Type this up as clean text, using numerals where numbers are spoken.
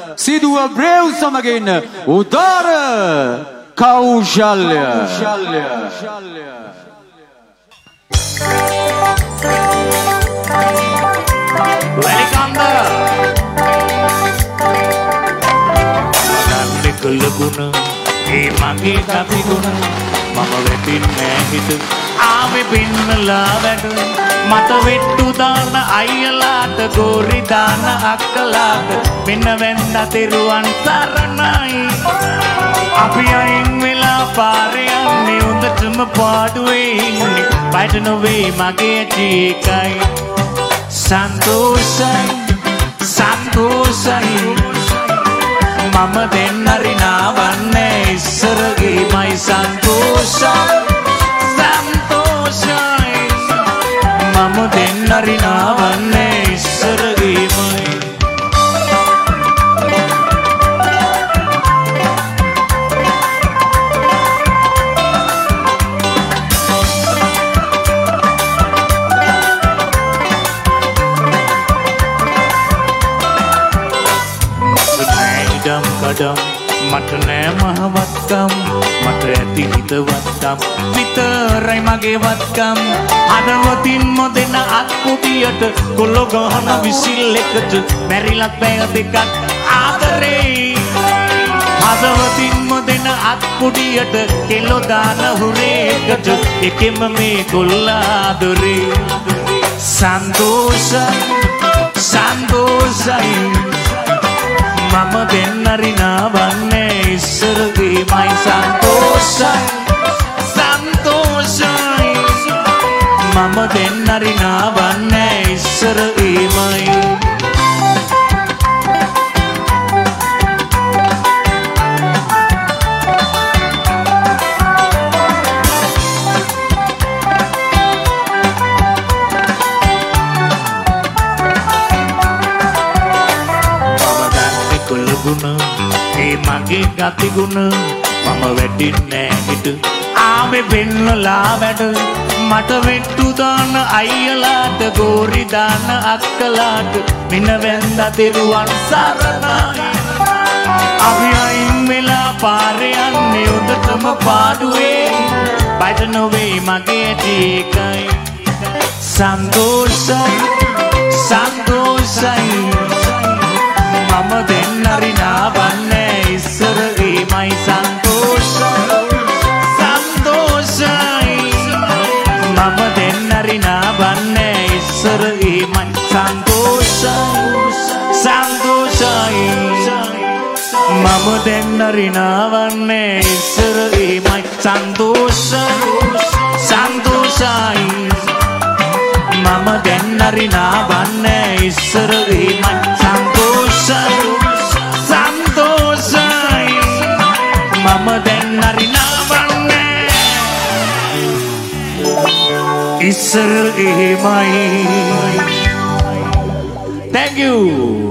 සිදුව බ්‍රේව් සමගින් උදාර කෞශල්‍ය වැලිකන්ද මගන්නේ කළගුණ ඒ මගේ කපිගුණ මම වෙතින්නේ හිත ආවේ පින්නලා වැඩ මට වෙට්ටු දාන අයියලාට ගෝරි දාන අක්කලාට මෙන්න වෙන්න තිරුවන් සරණයි අපි අයින් වෙලා පාරේ යන්නේ උදටම පාඩුවේ ඉන්නේ බයට නොවේ මගේ ජීකයි සන්තෝෂයි සන්තෝෂයි මම දෙන්නරි නාවන්නේ ඉස්සරගේ මයි සන්තෝෂයි සන්තෝෂයි මම දෙන්නරි නාවන්නේ ඉස්සරගේ මයි කඩම් මට නෑ මහවත්කම් මට ඇති හිතවත්කම් විතරයි මගේ වත්කම් හදවතින්ම දෙන අත්කුටියට කොල්ලෝ ගහන විසිල් එකට මැරිලත් බෑ දෙකක් ආදරේ හදවතින්ම දෙන අත්කුටියට කෙල්ලෝ දාන හුරේකට එකෙම මේ කොල්ලා ආදරේ සන්තෝෂයි සන්තෝෂයි මම දෙන්නරි නාවන්නේ ඉස්සරගේ මයි සන්තෝෂයි සන්තෝෂයි මම දෙන්නරි නාවන්නේ ඉස්සරගේ මයි ඒ මගේ ගතිගුණ මම වැඩින්නේ හිට ආවේ වෙන්නලා වැඩ මට වෙට්ටු දාන අයියලාට ගෝරි දාන අක්කලාට මෙන්න වැන්ද තිරුවන් සරණයි අපි අයින් වෙලා පාරේ යන්නේ උඩටම පාඩුවේ බයට නොවේ මගේ ජීකයි සන්තෝෂයි සන්තෝෂයි මම දෙන්නරි නාවන්නේ ඉස්සරගේ මයි සන්තෝෂයි සන්තෝෂයි මම දෙන්නරි නාවන්නේ ඉස්සරගේ මයි සන්තෝෂයි සන්තෝෂයි මම දෙන්නරි නාවන්නේ ඉස්සරගේ මයි සන්තෝෂයි සන්තෝෂයි මම දෙන්නරි නාවන්නේ ඉස්සරගේ මයි සන්තෝෂයි සන්තෝෂයි මම දෙන්නරි නාවන්නේ ඉස්සරගේ මයි Thank you